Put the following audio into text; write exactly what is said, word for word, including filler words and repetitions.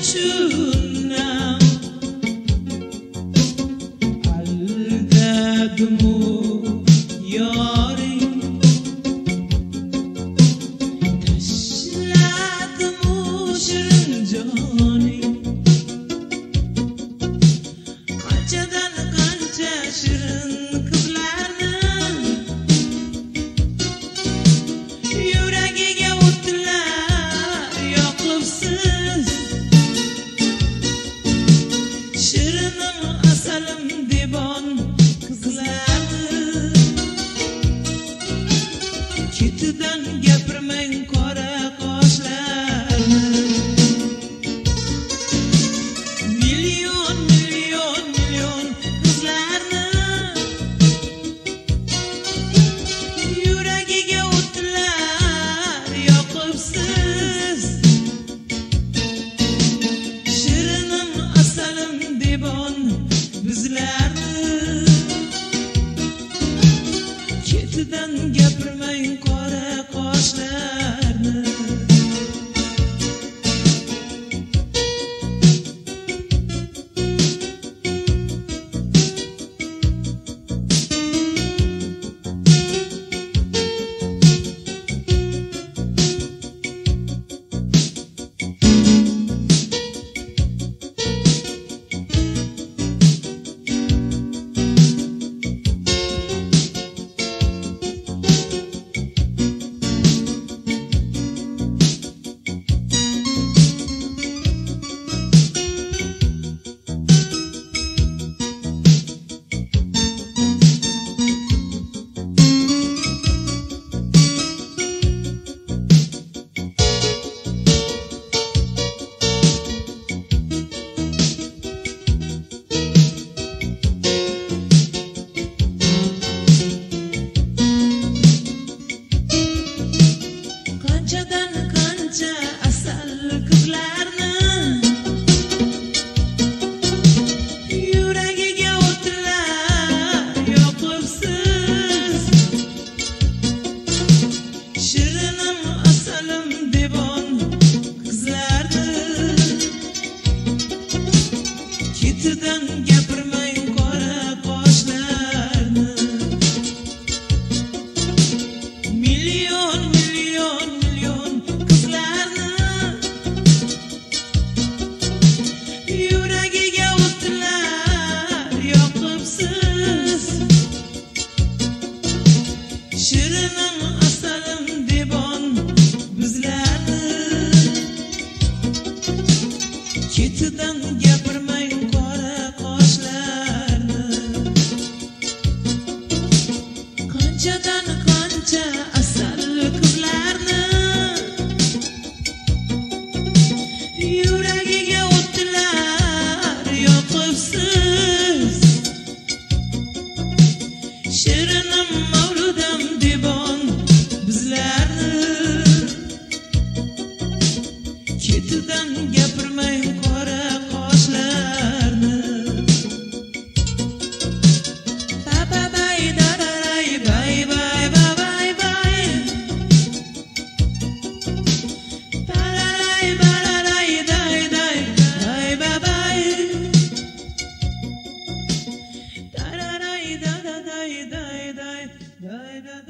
shunam aldadimu yoring tashladimu shirin joning qanchadan qancha shirin qizlarni yuragiga o'tlar yoqibsiz shirinim asalim devon qizlarni ketidan gapirmang qora qoshlarni million million million qizlarni yuragiga o'tlar yoqibsiz shirinim asalim devon bizlarni ketidan gapirmang qora qoshlarni qanchadan qancha asal qizlarni yuragiga o'tlar yoqibsiz shirinim asalim devon qizlarni ketidan gapirmang qora qoshlarni million million million qizlarni yuragiga o'tlar yoqibsiz shirinim asalim devon bizlarni ketidan gapirmang qora qoshlarni qanchadan qancha asal qizlarni yuragiga o'tlar yoqibsiz shirinim mavludam devon bizlarni ketidan gapirmang qora qoshlarni ba ba bay da da ray bay bay ba bay bay ba da ray ba da ray day day bay ba bay da da ray da da day day day day da